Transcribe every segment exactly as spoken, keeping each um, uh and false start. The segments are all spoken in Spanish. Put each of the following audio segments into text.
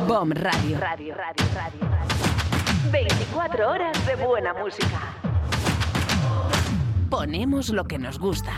BOM Radio. Radio, radio, radio, radio. veinticuatro horas de buena música. Ponemos lo que nos gusta.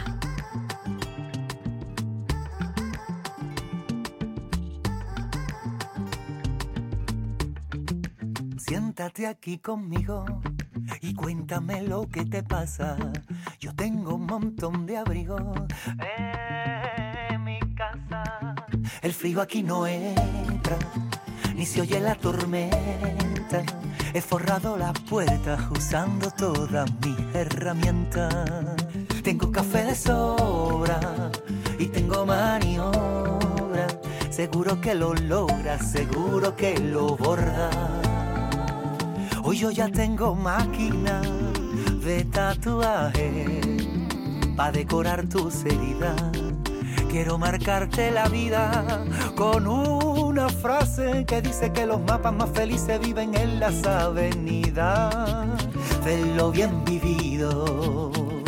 Siéntate aquí conmigo y cuéntame lo que te pasa. Yo tengo un montón de abrigo en mi casa. El frío aquí no entra, ni se oye la tormenta. He forrado las puertas usando todas mis herramientas. Tengo café de sobra y tengo maniobra. Seguro que lo logras, seguro que lo bordas. Hoy yo ya tengo máquina de tatuaje pa' decorar tus heridas. Quiero marcarte la vida con una frase que dice que los mapas más felices viven en las avenidas de lo bien vivido.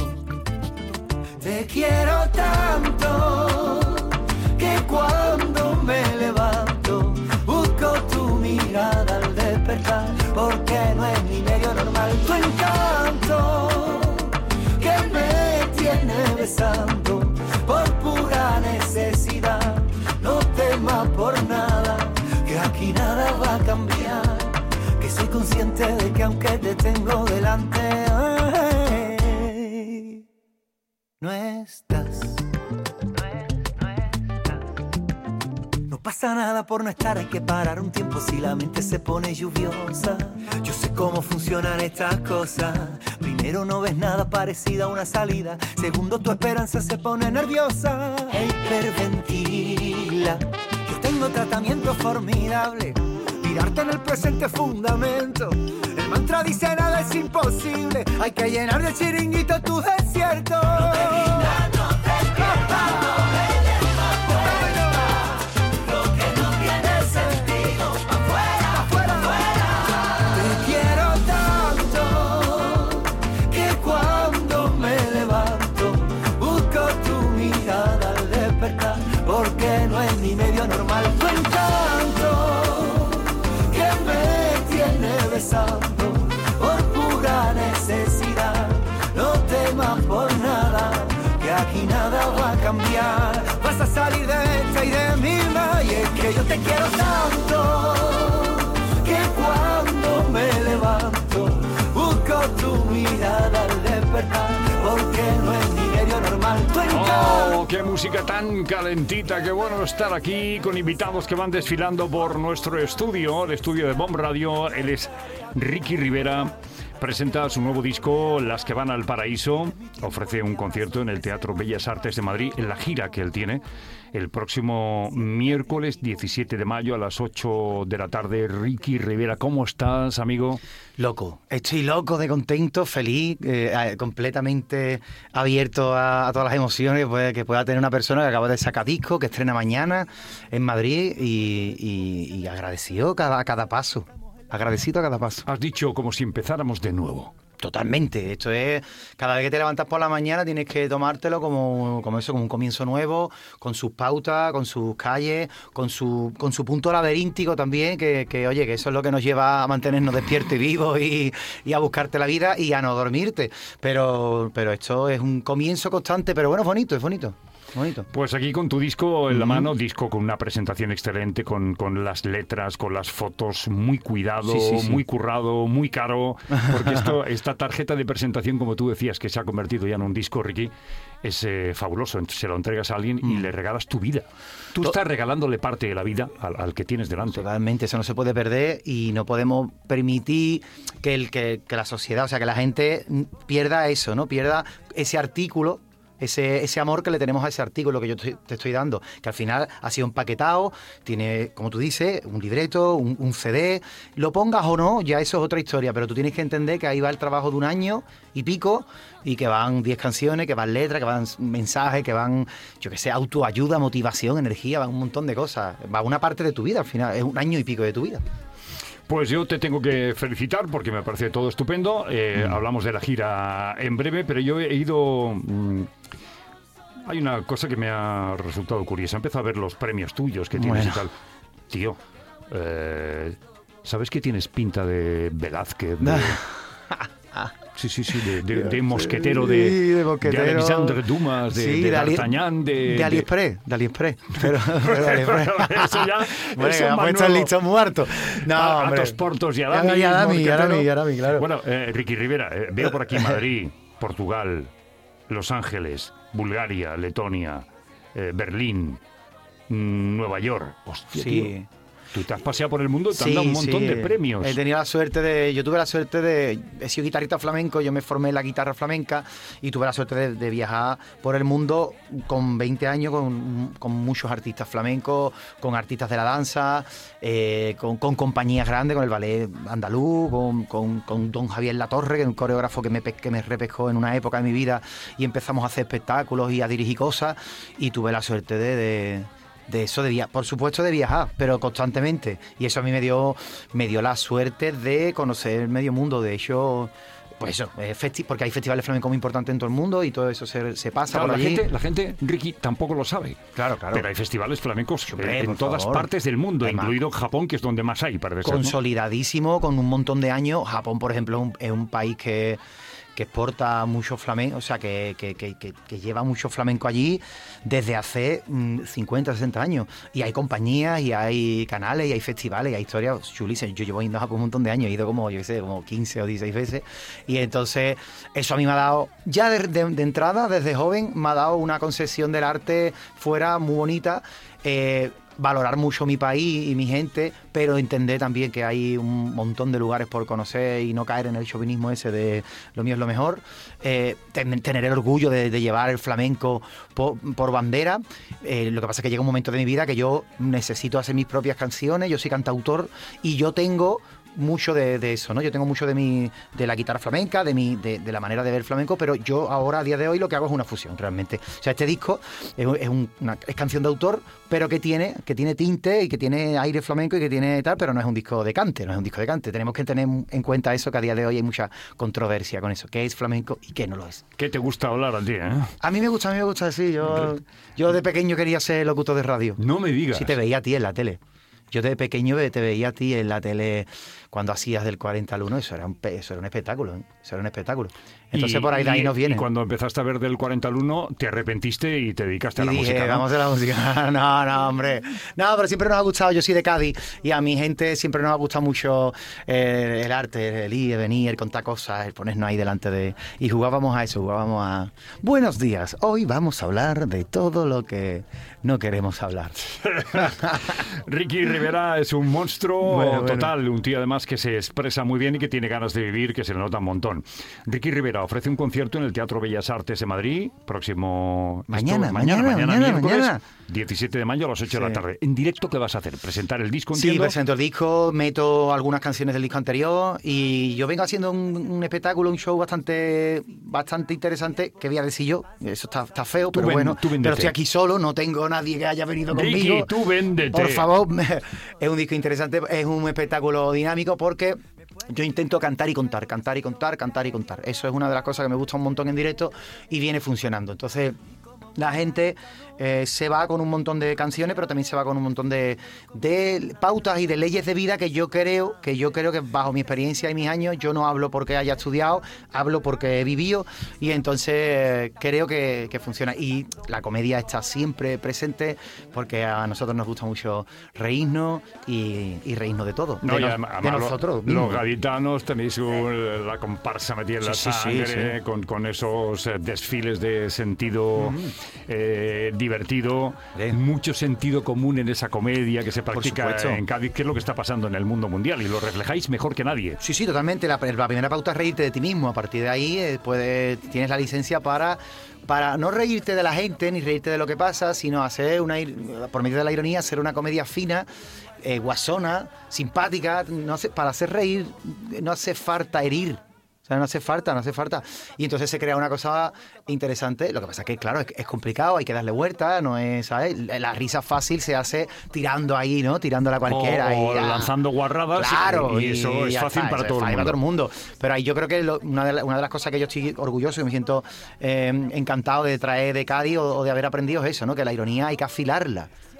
Te quiero tanto que cuando me levanto busco tu mirada al despertar, porque no es ni medio normal tu encanto que me tiene besando por pura necesidad. No temas por nada, que aquí nada va a cambiar, que soy consciente de que aunque te tengo delante, ay, no estás. No pasa nada por no estar, hay que parar un tiempo si la mente se pone lluviosa. Yo sé cómo funcionan estas cosas. Primero no ves nada parecido a una salida. Segundo tu esperanza se pone nerviosa. Hiperventila. Yo tengo tratamiento formidable. Mirarte en el presente es fundamento. El mantra dice nada es imposible. Hay que llenar de chiringuito tu desierto. No te rindas, no te pierdas, no me porque no es ni medio normal tu encanto que me tiene besando por pura necesidad. No temas por nada, que aquí nada va a cambiar. Vas a salir de esta y de mi vida, y es que yo te quiero tanto que cuando me levanto busco tu mirada al despertar, porque no es ni medio normal tu encanto. ¡Oh, qué música tan calentita! ¡Qué bueno estar aquí con invitados que van desfilando por nuestro estudio, el estudio de BOM Radio! Él es Ricky Rivera. Presenta su nuevo disco, Las que van al paraíso. Ofrece un concierto en el Teatro Bellas Artes de Madrid, en la gira que él tiene, el próximo miércoles diecisiete de mayo a las ocho de la tarde. Ricky Rivera, ¿cómo estás, amigo? Loco, estoy loco de contento, feliz, eh, completamente abierto a, a todas las emociones pues, que pueda tener una persona que acaba de sacar disco, que estrena mañana en Madrid, y, y, y agradecido cada, a cada paso. Agradecido a cada paso. Has dicho como si empezáramos de nuevo. Totalmente. Esto es, cada vez que te levantas por la mañana tienes que tomártelo como, como eso, como un comienzo nuevo, con sus pautas, con sus calles, con su, con su punto laberíntico también, que, que oye, que eso es lo que nos lleva a mantenernos despiertos y vivos y, y a buscarte la vida y a no dormirte. Pero, pero esto es un comienzo constante, pero bueno, es bonito, es bonito. Bonito. Pues aquí con tu disco en la Mm. mano, disco con una presentación excelente, con, con las letras, con las fotos, muy cuidado, Sí, sí, sí. muy currado, muy caro, porque esto, esta tarjeta de presentación, como tú decías, que se ha convertido ya en un disco, Ricky, es eh, fabuloso. Se lo entregas a alguien y Mm. le regalas tu vida. Tú To- estás regalándole parte de la vida al, al que tienes delante. Totalmente, eso no se puede perder y no podemos permitir que, el, que, que la sociedad, o sea, que la gente pierda eso, ¿no? Pierda ese artículo. Ese, ese amor que le tenemos a ese artículo que yo te, te estoy dando, que al final ha sido empaquetado, tiene, como tú dices, un libreto, un, un C D, lo pongas o no, ya eso es otra historia, pero tú tienes que entender que ahí va el trabajo de un año y pico, y que van diez canciones, que van letras, que van mensajes, que van, yo que sé, autoayuda, motivación, energía, van un montón de cosas, va una parte de tu vida al final, es un año y pico de tu vida. Pues yo te tengo que felicitar porque me parece todo estupendo. Eh, Mm. Hablamos de la gira en breve, pero yo he ido... Mmm, hay una cosa que me ha resultado curiosa. Empiezo a ver los premios tuyos que tienes Bueno. y tal. Tío, Eh, ¿Sabes que tienes pinta de Velázquez? De... Sí, sí, sí, de, de, de mosquetero, de, sí, de, mosquetero. de Alexandre Dumas, de, sí, de Ali, D'Artagnan, de... De AliExpress, de AliExpress. Pero, pero de AliExpress. Eso ya... Bueno, eso que ha puesto el listo muerto. No, a, hombre. Atos Portos y Adami. Y Adami, y Adami, y Adami, claro. Bueno, eh, Ricky Rivera, eh, veo por aquí Madrid, Portugal, Los Ángeles, Bulgaria, Letonia, eh, Berlín, mm, Nueva York. Hostia, Sí. tío. Tú te has paseado por el mundo y te Sí, han dado un montón sí. de premios. He tenido la suerte de... Yo tuve la suerte de... He sido guitarrista flamenco, yo me formé en la guitarra flamenca y tuve la suerte de, de viajar por el mundo con veinte años con, con muchos artistas flamencos, con artistas de la danza, eh, con, con compañías grandes, con el ballet andaluz, con, con, con don Javier Latorre, que es un coreógrafo que me, pe- que me repescó en una época de mi vida, y empezamos a hacer espectáculos y a dirigir cosas, y tuve la suerte de... de de eso, de via- por supuesto de viajar, pero constantemente, y eso a mí me dio me dio la suerte de conocer el medio mundo. De hecho, pues eso, eh, festi- porque hay festivales flamencos muy importantes en todo el mundo y todo eso se, se pasa Claro, por la allí. gente, la gente, Ricky, tampoco lo sabe. Claro, claro. Pero hay festivales flamencos Hombre, en por todas favor. partes del mundo, Hay más. incluido Japón, que es donde más hay, parece ser, ¿no? Consolidadísimo, con un montón de años. Japón, por ejemplo, es un, es un país que, que exporta mucho flamenco, o sea, que, que, que, que, que lleva mucho flamenco allí desde hace mm, cincuenta, sesenta años. Y hay compañías, y hay canales, y hay festivales, y hay historias chulísimas. Yo llevo yendo a Japón un montón de años, he ido como, yo qué sé, como quince o dieciséis veces. Y entonces, eso a mí me ha dado, ya de, de, de entrada, desde joven, me ha dado una concesión del arte fuera muy bonita. Eh, valorar mucho mi país y mi gente, pero entender también que hay un montón de lugares por conocer y no caer en el chauvinismo ese de lo mío es lo mejor. Eh, ten- tener el orgullo de, de llevar el flamenco por, por bandera. Eh, lo que pasa es que llega un momento de mi vida que yo necesito hacer mis propias canciones, yo soy cantautor y yo tengo mucho de, de eso, ¿no? Yo tengo mucho de mi de la guitarra flamenca, de mi de, de la manera de ver flamenco, pero yo ahora a día de hoy lo que hago es una fusión realmente. O sea, este disco es, es, un- una, es canción de autor, pero que tiene que tiene tinte y que tiene aire flamenco y que tiene tal, pero no es un disco de cante, no es un disco de cante. Tenemos que tener en cuenta eso, que a día de hoy hay mucha controversia con eso, qué es flamenco y qué no lo es. ¿Qué te gusta hablar a ti, eh? A mí me gusta, a mí me gusta decir, yo yo de pequeño quería ser locutor de radio. No me digas. Sí, te veía a ti en la tele. Yo de pequeño te veía a ti en la tele cuando hacías del cuarenta al uno, eso era un, pe- eso era un espectáculo, ¿eh? Eso era un espectáculo. Entonces Y- por ahí de ahí y- nos viene. Y cuando empezaste a ver del cuarenta al uno, te arrepentiste y te dedicaste a Y la dije, música, ¿no? vamos a la música. No, no, hombre. No, pero siempre nos ha gustado, yo soy de Cádiz, y a mi gente siempre nos ha gustado mucho eh, el arte, el ir, el venir, el contar cosas, el ponernos ahí delante de... Y jugábamos a eso, jugábamos a... Buenos días, hoy vamos a hablar de todo lo que no queremos hablar. Ricky Rivera es un monstruo Bueno, bueno. total, un tío además que se expresa muy bien y que tiene ganas de vivir, que se le nota un montón. Ricky Rivera ofrece un concierto en el Teatro Bellas Artes de Madrid, próximo... Mañana, esto- mañana, mañana, miércoles, mañana. diecisiete de mayo a las ocho de la Sí. tarde. En directo, ¿qué vas a hacer? ¿Presentar el disco, Sí, entiendo? presento el disco, meto algunas canciones del disco anterior y yo vengo haciendo un, un espectáculo, un show bastante bastante interesante, que voy a decir yo, eso está, está feo, Tú pero ven- bueno, tú véndete. pero estoy aquí solo, no tengo nadie que haya venido Ricky, conmigo. tú véndete. Por favor, es un disco interesante, es un espectáculo dinámico porque yo intento cantar y contar, cantar y contar, cantar y contar. Eso es una de las cosas que me gusta un montón en directo y viene funcionando. Entonces, la gente eh, se va con un montón de canciones, pero también se va con un montón de, de pautas y de leyes de vida que yo creo que yo creo que bajo mi experiencia y mis años, yo no hablo porque haya estudiado, hablo porque he vivido, y entonces eh, creo que, que funciona. Y la comedia está siempre presente porque a nosotros nos gusta mucho reírnos y, y reírnos de todo, No, de, y nos- además, de además, nosotros los, mismos. los gaditanos tenéis un- la comparsa metida en la Sí, sí, sí, sangre, sí. Con, con esos eh, desfiles de sentido eh, divertido, Sí. mucho sentido común en esa comedia que se practica supuesto. en Cádiz, que es lo que está pasando en el mundo mundial, y lo reflejáis mejor que nadie. Sí, sí, totalmente. La, la primera pauta es reírte de ti mismo. A partir de ahí eh, puedes, tienes la licencia para, para no reírte de la gente ni reírte de lo que pasa, sino hacer una, ir- por medio de la ironía, hacer una comedia fina, eh, guasona, simpática. No hace, para hacer reír no hace falta herir. O sea, no hace falta, no hace falta. Y entonces se crea una cosa interesante. Lo que pasa es que, claro, es, es complicado, hay que darle vuelta, no es, ¿sabes? La risa fácil se hace tirando ahí, ¿no? Tirándola a cualquiera. O- o y, ah, lanzando guarradas, Claro, y eso es ya fácil está, para eso todo es el fácil mundo. para todo el mundo. Pero ahí yo creo que lo- una, de la- una de las cosas que yo estoy orgulloso y me siento eh, encantado de traer de Cádiz o, o de haber aprendido es eso, ¿no? Que la ironía hay que afilarla.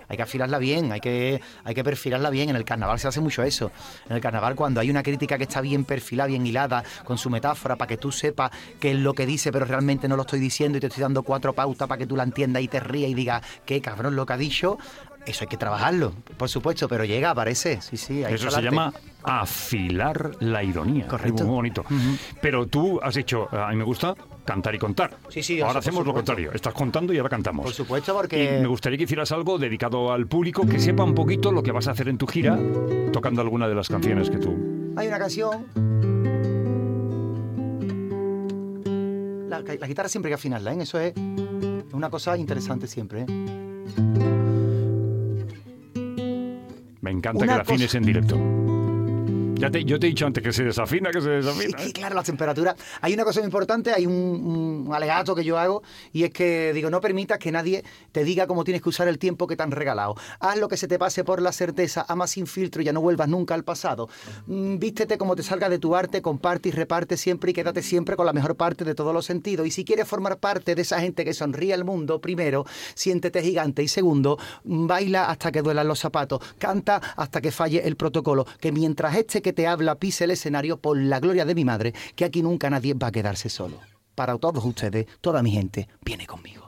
hay que afilarla bien, hay que, hay que perfilarla bien. En el carnaval se hace mucho eso. En el carnaval, cuando hay una crítica que está bien perfilada, bien hilada, con su metáfora, para que tú sepas qué es lo que dice, pero realmente no lo estoy diciendo y te estoy dando cuatro pautas para que tú la entiendas y te rías y digas, qué cabrón lo que ha dicho. Eso hay que trabajarlo, por supuesto, pero llega, aparece. Sí, sí, hay Eso se llama afilar la ironía. Correcto. Muy bonito. Uh-huh. Pero tú has dicho, a mí me gusta cantar y contar. Sí, sí. Ahora eso, hacemos lo contrario. Estás contando y ahora cantamos. Por supuesto, porque... Y me gustaría que hicieras algo dedicado al público, que sepa un poquito lo que vas a hacer en tu gira, tocando alguna de las canciones que tú... Hay una canción... La, la guitarra siempre hay que afinarla, ¿eh? Eso es una cosa interesante siempre, ¿eh? Me encanta Una que la afines cosa... en directo. Ya te, yo te he dicho antes que se desafina, que se desafina. Sí, claro, las temperaturas. Hay una cosa muy importante, hay un, un alegato que yo hago, y es que digo, no permitas que nadie te diga cómo tienes que usar el tiempo que te han regalado. Haz lo que se te pase por la certeza, ama sin filtro y ya no vuelvas nunca al pasado. Mm, vístete como te salga de tu arte, comparte y reparte siempre y quédate siempre con la mejor parte de todos los sentidos. Y si quieres formar parte de esa gente que sonríe al mundo, primero, siéntete gigante y segundo, baila hasta que duelan los zapatos, canta hasta que falle el protocolo, que mientras este que te habla pise el escenario, por la gloria de mi madre, que aquí nunca nadie va a quedarse solo. Para todos ustedes, toda mi gente, viene conmigo.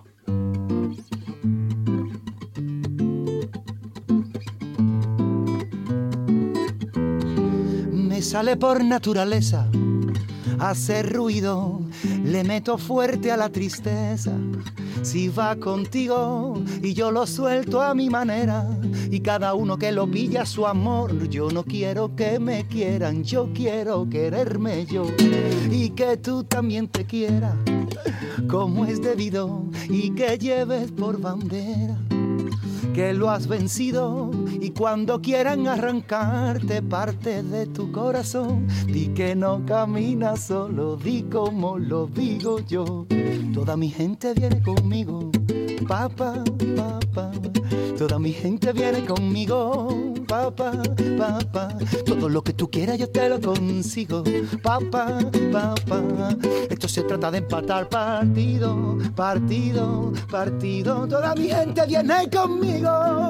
Me sale por naturaleza hacer ruido, le meto fuerte a la tristeza. Si va contigo y yo lo suelto a mi manera, y cada uno que lo pilla a su amor. Yo no quiero que me quieran, yo quiero quererme yo, y que tú también te quieras como es debido, y que lleves por bandera que lo has vencido, y cuando quieran arrancarte parte de tu corazón, di que no caminas solo, di como lo digo yo. Toda mi gente viene conmigo, papá, papá. Toda mi gente viene conmigo, papá, papá. Todo lo que tú quieras yo te lo consigo, papá, papá. Esto se trata de empatar partido, partido, partido. Toda mi gente viene conmigo.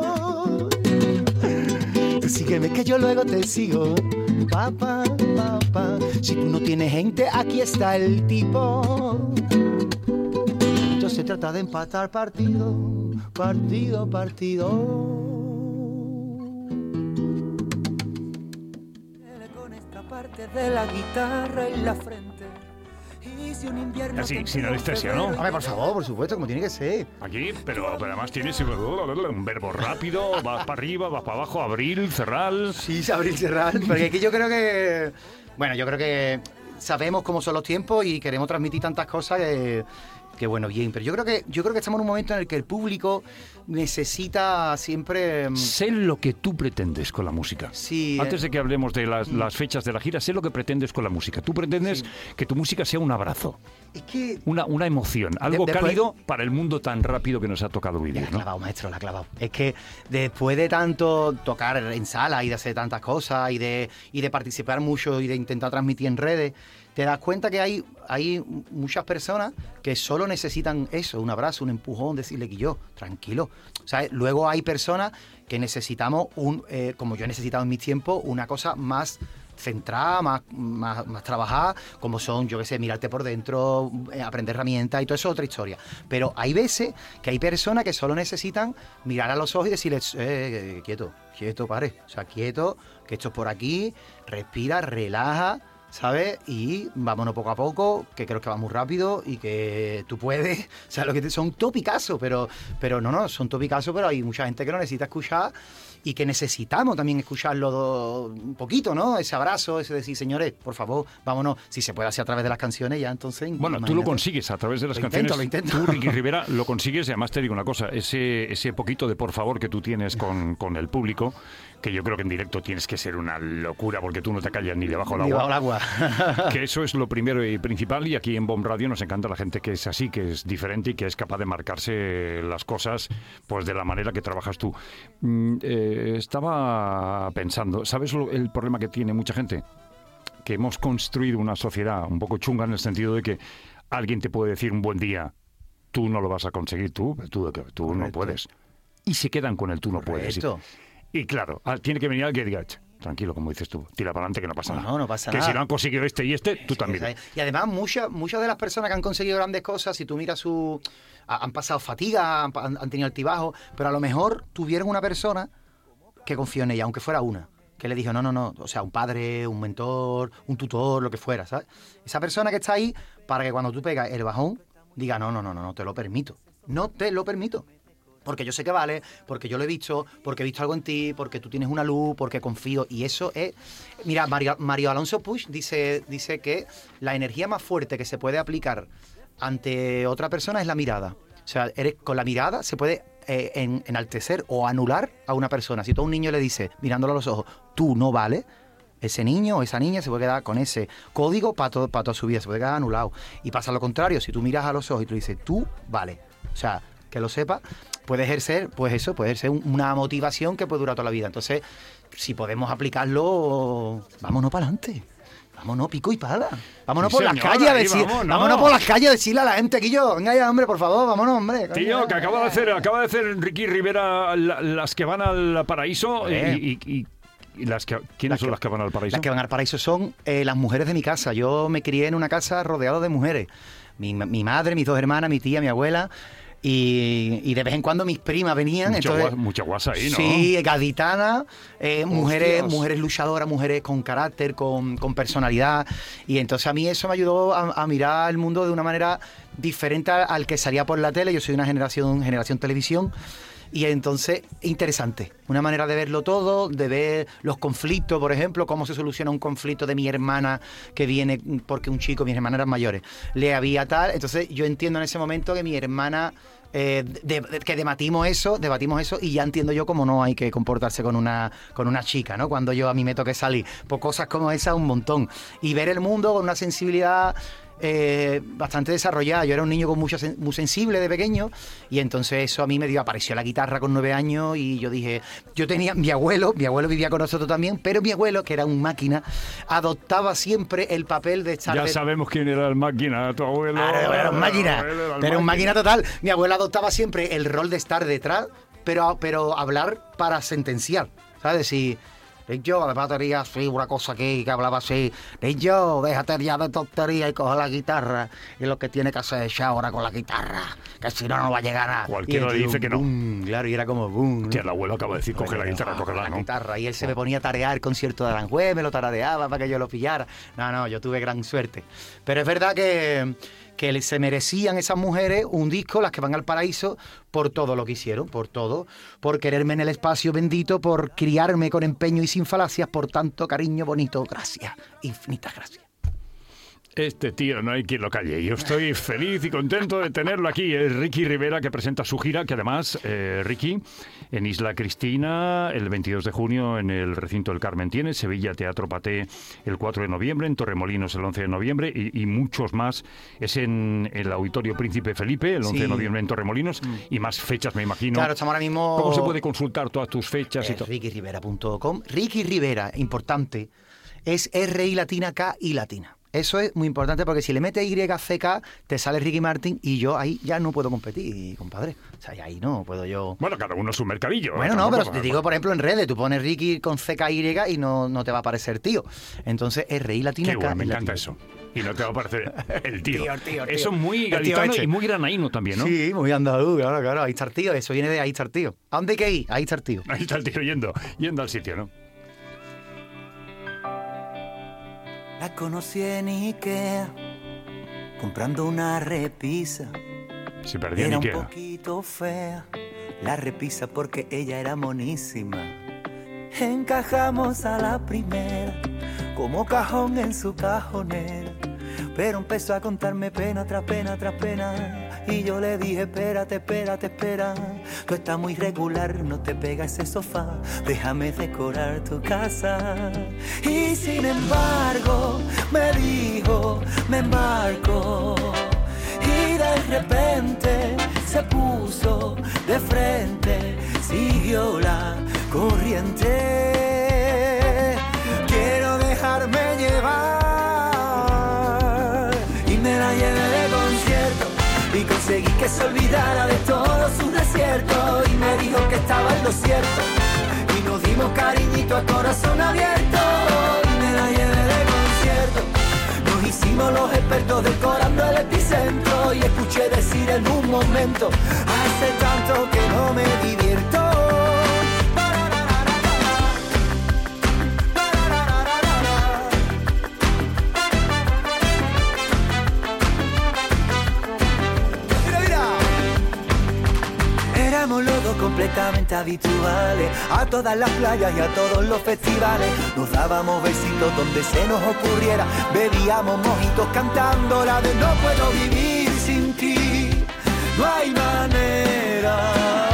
Tú sígueme que yo luego te sigo, papá, papá. Si tú no tienes gente, aquí está el tipo. Esto se trata de empatar partido, partido, partido. Con esta parte de la guitarra en la frente. Así, sin anestesia, ¿no? A ver, por favor, por supuesto, como tiene que ser. Aquí, pero, pero además tienes un verbo rápido, vas para arriba, vas para abajo, abrir, cerrar. Sí, abrir, cerrar, porque aquí yo creo que... Bueno, yo creo que sabemos cómo son los tiempos y queremos transmitir tantas cosas que... Que bueno, bien, pero yo creo que yo creo que estamos en un momento en el que el público necesita siempre... Sé lo que tú pretendes con la música. Sí. Antes de que hablemos de las, las fechas de la gira, sé lo que pretendes con la música. Tú pretendes sí. que tu música sea un abrazo. Es que... Una, una emoción, algo de, después, cálido para el mundo tan rápido que nos ha tocado vivir, la ha ¿no? clavado, maestro, la ha clavado. Es que después de tanto tocar en sala y de hacer tantas cosas y de, y de participar mucho y de intentar transmitir en redes, te das cuenta que hay, hay muchas personas que solo necesitan eso, un abrazo, un empujón, decirle que yo, tranquilo. ¿Sabes? Luego hay personas que necesitamos, un eh, como yo he necesitado en mis tiempos, una cosa más centrada, más, más, más trabajada, como son, yo qué sé, mirarte por dentro, eh, aprender herramientas y todo eso es otra historia. Pero hay veces que hay personas que solo necesitan mirar a los ojos y decirles, eh, quieto, quieto, pare. O sea, quieto, que esto es por aquí, respira, relaja, ¿sabes? Y vámonos poco a poco, que creo que va muy rápido y que tú puedes. O sea, lo que te, son topicazos, pero, pero no, no, son topicazos, pero hay mucha gente que lo necesita escuchar y que necesitamos también escucharlo do, un poquito, ¿no? Ese abrazo, ese decir, señores, por favor, vámonos. Si se puede hacer a través de las canciones, ya entonces... Bueno, imagínate. tú lo consigues a través de las lo canciones. Intento, lo intento. Tú, Ricky Rivera, lo consigues y además te digo una cosa, ese, ese poquito de por favor que tú tienes con, con el público, que yo creo que en directo tienes que ser una locura porque tú no te callas ni debajo del agua. Debajo del agua. Que eso es lo primero y principal, y aquí en Bomb Radio nos encanta la gente que es así, que es diferente y que es capaz de marcarse las cosas pues de la manera que trabajas tú. Mm, eh, estaba pensando, ¿sabes lo, el problema que tiene mucha gente? Que hemos construido una sociedad un poco chunga en el sentido de que alguien te puede decir un buen día, tú no lo vas a conseguir, tú, tú, tú no puedes. y se quedan con el tú no puedes. Correcto. Y, y claro, tiene que venir alguien que diga, tranquilo, como dices tú, tira para adelante que no pasa No, nada. no, no pasa que nada. si lo han conseguido este y este, tú Sí, también. ¿sabes? Y además, muchas muchas de las personas que han conseguido grandes cosas, si tú miras su... ha- han pasado fatiga, han, han- han tenido altibajos, pero a lo mejor tuvieron una persona que confió en ella, aunque fuera una, que le dijo, no, no, no, o sea, un padre, un mentor, un tutor, lo que fuera, ¿sabes? Esa persona que está ahí para que cuando tú pegas el bajón, diga, no, no, no, no, no te lo permito, no te lo permito. Porque yo sé que vale, porque yo lo he visto, porque he visto algo en ti, porque tú tienes una luz, porque confío. Y eso es... Mira, Mario, Mario Alonso Puig dice, dice que la energía más fuerte que se puede aplicar ante otra persona es la mirada. O sea, eres, con la mirada se puede eh, en, enaltecer o anular a una persona. Si tú a un niño le dices, mirándolo a los ojos, tú no vales, ese niño o esa niña se puede quedar con ese código para todo, para toda su vida, se puede quedar anulado. Y pasa lo contrario, si tú miras a los ojos y tú dices, tú vales. O sea, que lo sepa, puede ejercer, pues eso, puede ser un- una motivación que puede durar toda la vida. Entonces, si podemos aplicarlo, vámonos para adelante. Vámonos pico y pala. Vámonos Sí, por las señora, calles a ahí decir, vamos, ¿no? vámonos por las calles a decirle a la gente aquí yo, venga ya, hombre, por favor, vámonos, hombre. Tío, coño. que acaba de hacer, acaba de hacer Ricky Rivera la- las que van al paraíso Eh. y, y- y- y las que ¿quiénes Las son que- las que van al paraíso? Las que van al paraíso son eh, las mujeres de mi casa. Yo me crié en una casa rodeado de mujeres. Mi, mi madre, mis dos hermanas, mi tía, mi abuela. Y, y de vez en cuando mis primas venían. Mucha, entonces, gua- mucha guasa ahí, ¿no? Sí, gaditana, eh, mujeres, Hostias. mujeres luchadoras, mujeres con carácter, con, con personalidad. Y entonces a mí eso me ayudó a, a mirar el mundo de una manera diferente al, al que salía por la tele. Yo soy una generación, generación televisión. Y entonces, interesante. Una manera de verlo todo, de ver los conflictos, por ejemplo, cómo se soluciona un conflicto de mi hermana que viene porque un chico, mis hermanas eran mayores, le había tal. Entonces, yo entiendo en ese momento que mi hermana, eh, de- de- que debatimos eso, debatimos eso, y ya entiendo yo cómo no hay que comportarse con una, con una chica, ¿no? Cuando yo a mí me toque salir. Pues cosas como esas, un montón. Y ver el mundo con una sensibilidad eh, bastante desarrollada. Yo era un niño con mucha sen- muy sensible de pequeño, y entonces eso a mí me dio, apareció la guitarra con nueve años, y yo dije, yo tenía, mi abuelo, mi abuelo vivía con nosotros también, pero mi abuelo, que era un máquina, adoptaba siempre el papel de estar... Ya de- sabemos quién era el máquina, tu abuelo. Claro, era un máquina, Abuelo era el pero un máquina total. Mi abuela adoptaba siempre el rol de estar detrás, pero, pero hablar para sentenciar, ¿sabes? Decir, yo, además tenía así una cosa aquí que hablaba así, yo, déjate ya de tontería y coge la guitarra, y lo que tiene que hacer es ahora con la guitarra, que si no, no va a llegar a... Cualquiera Y el le tío, dice que no. boom, claro, y era como boom, ¿no? Que el abuelo acaba de decir, coge la guitarra, Ah, cógela, la ¿no? guitarra, y él se me ponía a tarear el concierto de Aranjuez, me lo tarareaba para que yo lo pillara. No, no, yo tuve gran suerte. Pero es verdad que, que se merecían esas mujeres un disco, las que van al paraíso, por todo lo que hicieron, por todo, por quererme en el espacio bendito, por criarme con empeño y sin falacias, por tanto cariño bonito. Gracias, infinitas gracias. Este tío no hay quien lo calle. Yo estoy feliz y contento de tenerlo aquí. Es Ricky Rivera, que presenta su gira, que además, eh, Ricky, en Isla Cristina, el veintidós de junio en el recinto del Carmen tiene, Sevilla Teatro Paté el cuatro de noviembre, en Torremolinos el once de noviembre y, y muchos más. Es en el Auditorio Príncipe Felipe, el once Sí. de noviembre en Torremolinos, y más fechas, me imagino. Claro, estamos ahora mismo... ¿Cómo se puede consultar todas tus fechas y Eh, todo? ricky rivera punto com. Ricky Rivera, importante, es R I latina, K I latina. Eso es muy importante porque si le metes Y C K te sale Ricky Martin y yo ahí ya no puedo competir, compadre. O sea, ahí no puedo yo... Bueno, cada uno es un mercadillo. Bueno, no, Tampoco- pero te digo, por ejemplo, en redes, tú pones Ricky con C K Y y no, no te va a aparecer tío. Entonces, R I latina, Qué K bueno, me I encanta latina. eso. Y no te va a parecer el tío. Tío, tío, tío. Eso es muy El tío gaditano este. y muy granaíno también, ¿no? Sí, muy andaluz, claro, claro. Ahí está el tío, eso viene de ahí está el tío. ¿A dónde hay que ir? Ahí está el tío. Ahí está el tío yendo, yendo al sitio, ¿no? La conocí en Ikea, comprando una repisa. Se perdió en Era un Ikea. poquito fea, la repisa porque ella era monísima. Encajamos a la primera, como cajón en su cajonera. Pero empezó a contarme pena tras pena tras pena. Y yo le dije, espérate, espérate, espera. Tú estás muy regular, no te pega ese sofá. Déjame decorar tu casa. Y sin embargo, me dijo, me embarco. Y de repente se puso de frente, siguió la corriente. Quiero dejarme llevar y me la llevé de concierto y conseguí que se olvidara de todos sus desiertos y me me dijo que estaba en lo cierto. Y nos dimos cariñito a corazón abierto. Y me la llevé de concierto. Nos hicimos los expertos decorando el epicentro. Y escuché decir en un momento: hace tanto que no me divierto. Éramos los dos completamente habituales, a todas las playas y a todos los festivales. Nos dábamos besitos donde se nos ocurriera. Bebíamos mojitos cantando la de no puedo vivir sin ti. No hay manera,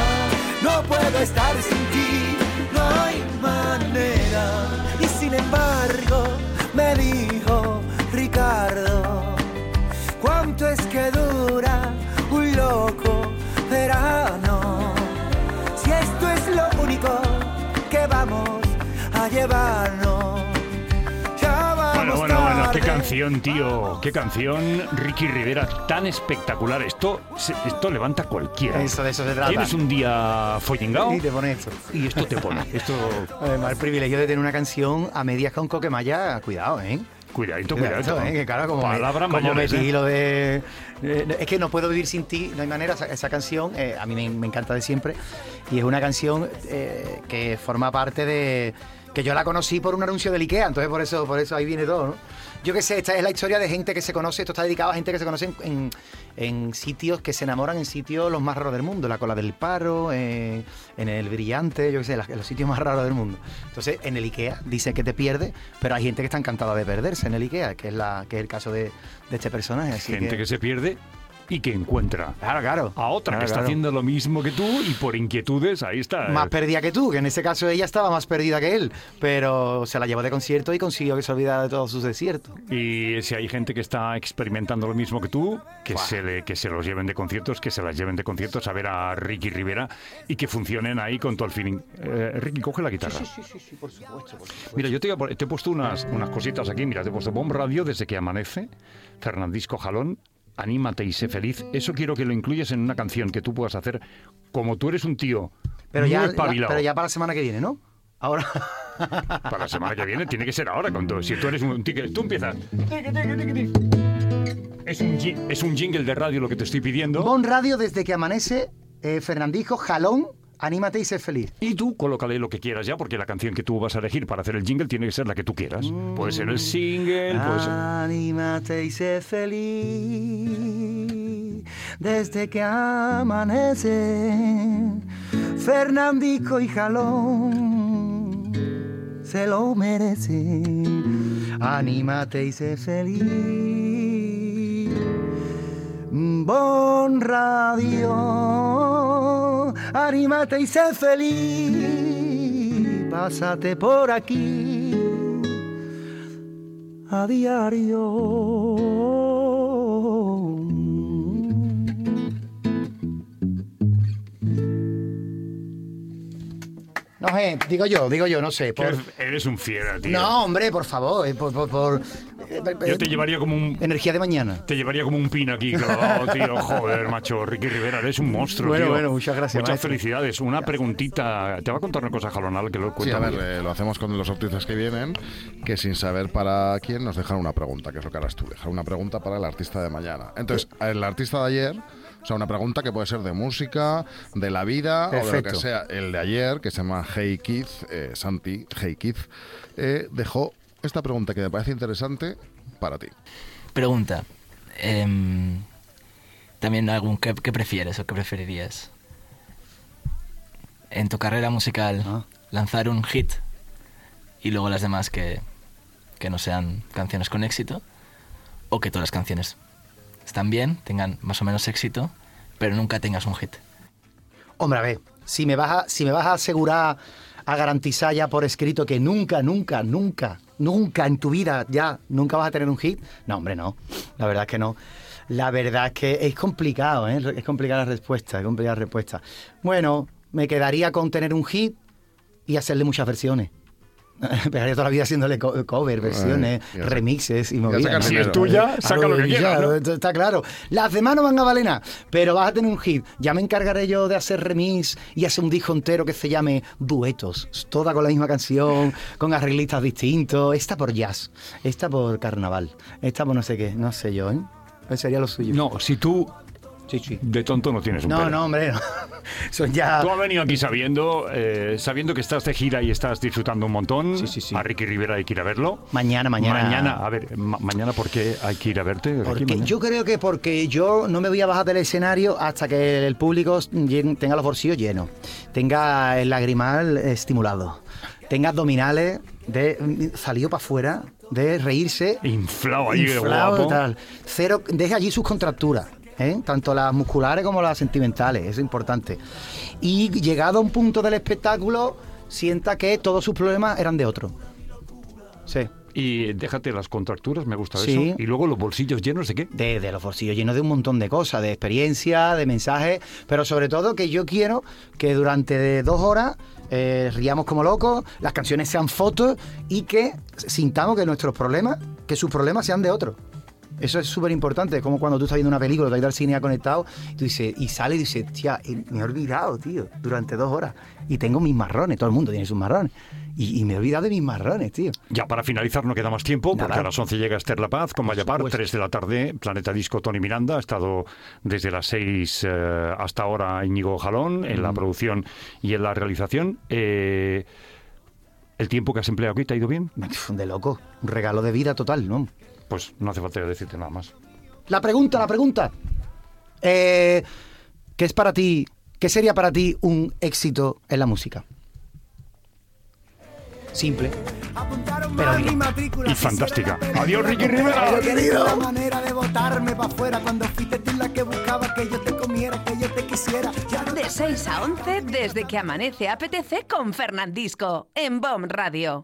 no puedo estar sin ti. No hay manera. Y sin embargo me dijo Ricardo: ¿cuánto es que dura un loco verano? Si esto es lo único que vamos a llevarnos. Ya vamos bueno, bueno, bueno, tarde. qué canción, tío. Qué canción, Ricky Rivera, tan espectacular. Esto, se- esto levanta a cualquiera. Eso, de eso se trata. Tienes un día follengao Y te pone esto. y esto te pone. Esto, Además, el privilegio de tener una canción a medias con Coquemaya, cuidado, ¿eh? cuidadito, Cuidado, cuidadito. ¿eh? Que claro, como Palabras me, como mayores, metí ¿eh? lo de... eh, es que no puedo vivir sin ti, no hay manera. Esa, esa canción eh, a mí me, me encanta de siempre. Y es una canción eh, que forma parte de... Que yo la conocí por un anuncio del IKEA, entonces por eso, por eso ahí viene todo, ¿no? Yo qué sé, esta es la historia de gente que se conoce, esto está dedicado a gente que se conoce en, en, en sitios, que se enamoran en sitios los más raros del mundo, la Cola del Paro, eh, en el Brillante, yo qué sé, la- en los sitios más raros del mundo. Entonces, en el IKEA dice que te pierdes, pero hay gente que está encantada de perderse en el IKEA, que es, la, que es el caso de, de este personaje. Así Gente que, que se pierde y que encuentra Claro, claro. a otra Claro, que está claro. haciendo lo mismo que tú y por inquietudes, ahí está. Más perdida que tú, que en ese caso ella estaba más perdida que él, pero se la llevó de concierto y consiguió que se olvidara de todos sus desiertos. Y si hay gente que está experimentando lo mismo que tú, que Buah. se, le, que se los lleven de conciertos, que se las lleven de conciertos a ver a Ricky Rivera y que funcionen ahí con todo el feeling. Eh, Ricky, coge la guitarra. sí, sí, sí, por supuesto, por supuesto. Mira, yo te, voy a pon- te he puesto unas, unas cositas aquí. Mira, te he puesto Bomb Radio desde que amanece, Fernandisco Jalón, Anímate y sé feliz. Eso quiero que lo incluyas en una canción que tú puedas hacer. Como tú eres un tío Pero muy ya, espabilado. pero ya para la semana que viene, ¿no? Ahora. Para la semana que viene tiene que ser ahora. Con todo. Si tú eres un tío que tú empiezas. Es un, ji- es un jingle de radio lo que te estoy pidiendo. Bon Radio desde que amanece, eh, Fernandisco, Jalón, Anímate y sé feliz. Y tú colócale lo que quieras ya, porque la canción que tú vas a elegir para hacer el jingle tiene que ser la que tú quieras. Puede ser el single, puede ser... Anímate y sé feliz desde que amanece, Fernandisco y Jalón se lo merece. Anímate y sé feliz. Bon Radio, anímate y sé feliz. Pásate por aquí a diario. No sé, digo yo, digo yo, no sé. Que Por... eres- eres un fiera, tío. No, hombre, por favor, eh, por, por, por- eh, Yo te llevaría como un... energía de mañana. Te llevaría como un pin aquí clavado, tío. Joder, macho. Ricky Rivera, eres un monstruo, Bueno, tío. bueno, muchas gracias, Muchas maestro. felicidades. Una preguntita. Te va a contar una cosa jalonal que lo Sí, cuenta a ver, muy bien. eh, lo hacemos con los artistas que vienen, que sin saber para quién nos dejan una pregunta, que es lo que harás tú, dejar una pregunta para el artista de mañana. Entonces, el artista de ayer, o sea, una pregunta que puede ser de música, de la vida, o de lo Perfecto. que sea. El de ayer, que se llama Hey Keith, eh, Santi, Hey Keith, eh, dejó esta pregunta que me parece interesante para ti. Pregunta. em, También algún ¿qué, qué prefieres o qué preferirías? En tu carrera musical, Ah. lanzar un hit y luego las demás que, que no sean canciones con éxito, o que todas las canciones están bien, tengan más o menos éxito, pero nunca tengas un hit. Hombre, a ver, si me vas a, si me vas a asegurar, a garantizar ya por escrito que nunca, nunca, nunca, nunca en tu vida ya, nunca vas a tener un hit, no, hombre, no. La verdad es que no. La verdad es que es complicado, ¿eh? Es complicada la respuesta, es complicada la respuesta. Bueno, me quedaría con tener un hit y hacerle muchas versiones. Pegaría toda la vida haciéndole co- cover, versiones, Ay, ya sé. remixes y Ya movidas. sacas Si dinero, es tuya, saca lo que Ya, quieras, ¿no? esto está claro. Las demás no van a valer nada, pero vas a tener un hit. Ya me encargaré yo de hacer remix y hacer un disco entero que se llame Duetos. Toda con la misma canción, con arreglistas distintos. Esta por jazz, esta por carnaval, esta por no sé qué, no sé yo, ¿eh? Ese sería lo suyo. No, si tú Sí, sí. de tonto no tienes un No, pelo. no, hombre, no. Son ya... Tú has venido aquí sabiendo, eh, sabiendo que estás de gira y estás disfrutando un montón. Sí, sí, sí. A Ricky Rivera hay que ir a verlo. Mañana, mañana. Mañana, a ver, ma- mañana, ¿por qué hay que ir a verte? Ricky, Porque mañana? yo creo que porque yo no me voy a bajar del escenario hasta que el público llen- tenga los bolsillos llenos, tenga el lagrimal estimulado, tenga abdominales de salido para afuera, de reírse, Inflado allí, de inflado, guapo. tal. Cero, deje allí sus contracturas. ¿eh? Tanto las musculares como las sentimentales, eso es importante. Y llegado a un punto del espectáculo, sienta que todos sus problemas eran de otro. Sí. Y déjate las contracturas, me gusta Sí. eso. Y luego los bolsillos llenos de qué. De, de los bolsillos llenos de un montón de cosas, de experiencia, de mensajes, pero sobre todo que yo quiero que durante dos horas eh, riamos como locos, las canciones sean fotos y que sintamos que nuestros problemas, que sus problemas sean de otros. Eso es súper importante, como cuando tú estás viendo una película, te has ido al cine y has conectado, y tú dices, y sale y dices, tía, eh, me he olvidado, tío, durante dos horas. Y tengo mis marrones, todo el mundo tiene sus marrones. Y, y me he olvidado de mis marrones, tío. Ya para finalizar no queda más tiempo, porque Nada. a las once llega Esther La Paz con Vallapar, supuesto. tres de la tarde, Planeta Disco Tony Miranda, ha estado desde las seis eh, hasta ahora Íñigo Jalón en la producción y en la realización. Eh, ¿El tiempo que has empleado aquí te ha ido bien? De loco, un regalo de vida total, ¿no? Pues no hace falta decirte nada más. La pregunta, la pregunta. Eh, ¿Qué es para ti, qué sería para ti un éxito en la música? Simple. Pero bien. Y fantástica. Adiós, Ricky Rivera. La manera de botarme para afuera cuando fuiste tú la que buscaba que yo te comiera, que yo te quisiera. Ya no De seis a once, desde que amanece apetece con Fernandisco, en B O M Radio.